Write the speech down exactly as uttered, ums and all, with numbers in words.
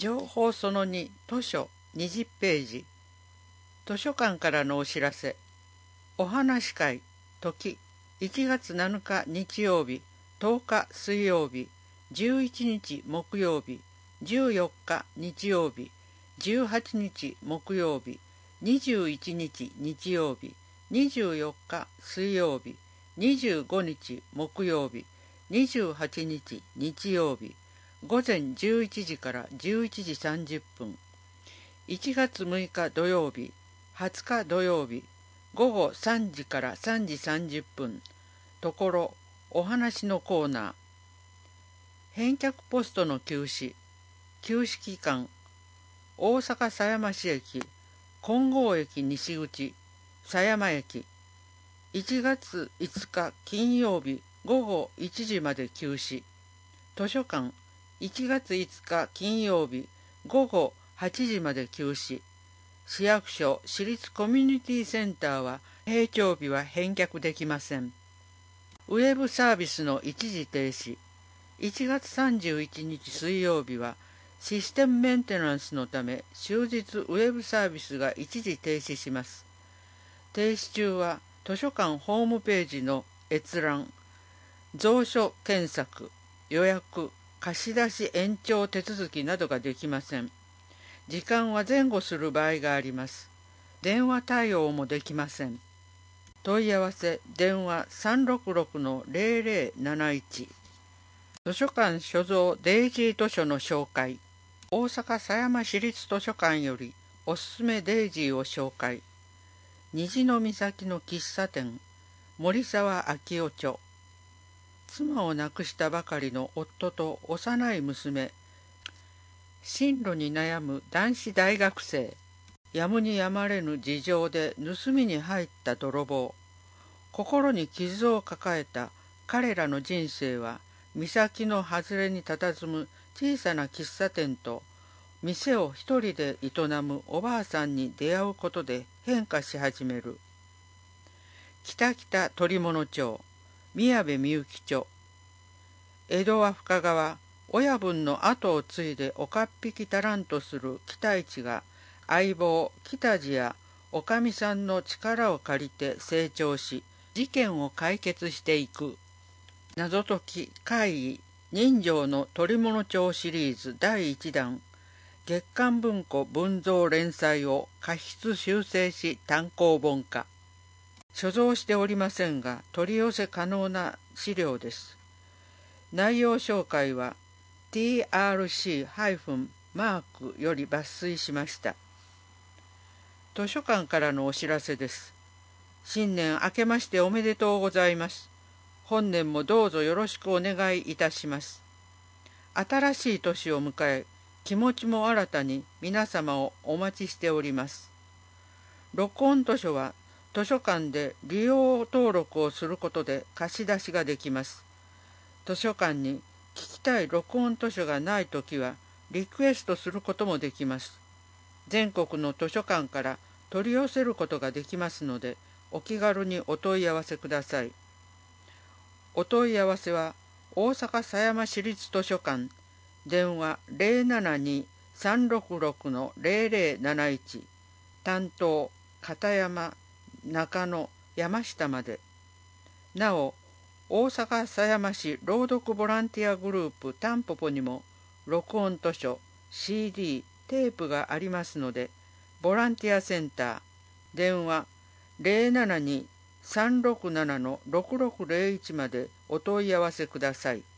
情報そのに、図書にじゅっページ。図書館からのお知らせ。お話会、時、いちがつなのか日曜日、とおか水曜日、じゅういちにち木曜日、じゅうよっか日曜日、じゅうはちにち木曜日、にじゅういちにち日曜日、にじゅうよっか水曜日、にじゅうごにち木曜日、にじゅうはちにち日曜日、午前じゅういちじからじゅういちじさんじゅっぷん。いちがつむいか土曜日、はつか土曜日、ごごさんじからさんじさんじゅっぷん。ところお話のコーナー。返却ポストの休止。休止期間。大阪狭山市駅、金剛駅西口、狭山駅。いちがついつか金曜日ごごいちじまで休止。図書館いちがついつか金曜日ごごはちじまで休止。市役所市立コミュニティセンターは閉庁日は返却できません。ウェブサービスの一時停止。いちがつさんじゅういちにち水曜日はシステムメンテナンスのため終日ウェブサービスが一時停止します。停止中は図書館ホームページの閲覧、蔵書検索、予約、貸し出し延長手続きなどができません。時間は前後する場合があります。電話対応もできません。問い合わせ電話 さんろくろくのゼロゼロなないち。図書館所蔵デイジー図書の紹介。大阪狭山市立図書館よりおすすめデイジーを紹介。虹の岬の喫茶店、森沢昭夫著。妻を亡くしたばかりの夫と幼い娘、進路に悩む男子大学生、やむにやまれぬ事情で盗みに入った泥棒、心に傷を抱えた彼らの人生は、岬の外れに佇む小さな喫茶店と、店を一人で営むおばあさんに出会うことで変化し始める。北北鳥物町、宮部みゆき著。江戸は深川、親分の後を継いで岡っ引き足らんとする北一が、相棒北地やおかみさんの力を借りて成長し、事件を解決していく。謎解き怪異人情の鳥物町シリーズだいいちだん。月刊文庫文蔵連載を過失修正し単行本化。所蔵しておりませんが取り寄せ可能な資料です。内容紹介は ティーアールシー マークより抜粋しました。図書館からのお知らせです。新年明けましておめでとうございます。本年もどうぞよろしくお願いいたします。新しい年を迎え、気持ちも新たに皆様をお待ちしております。録音図書は図書館で利用登録をすることで貸し出しができます。図書館に聞きたい録音図書がないときはリクエストすることもできます。全国の図書館から取り寄せることができますので、お気軽にお問い合わせください。お問い合わせは大阪狭山市立図書館、電話 ゼロななに さんろくろくのゼロゼロなないち、担当片山、中野、山下まで。なお、大阪狭山市朗読ボランティアグループタンポポにも録音図書、シーディー、テープがありますので、ボランティアセンター、電話ゼロななに さんろくななのろくろくゼロいちまでお問い合わせください。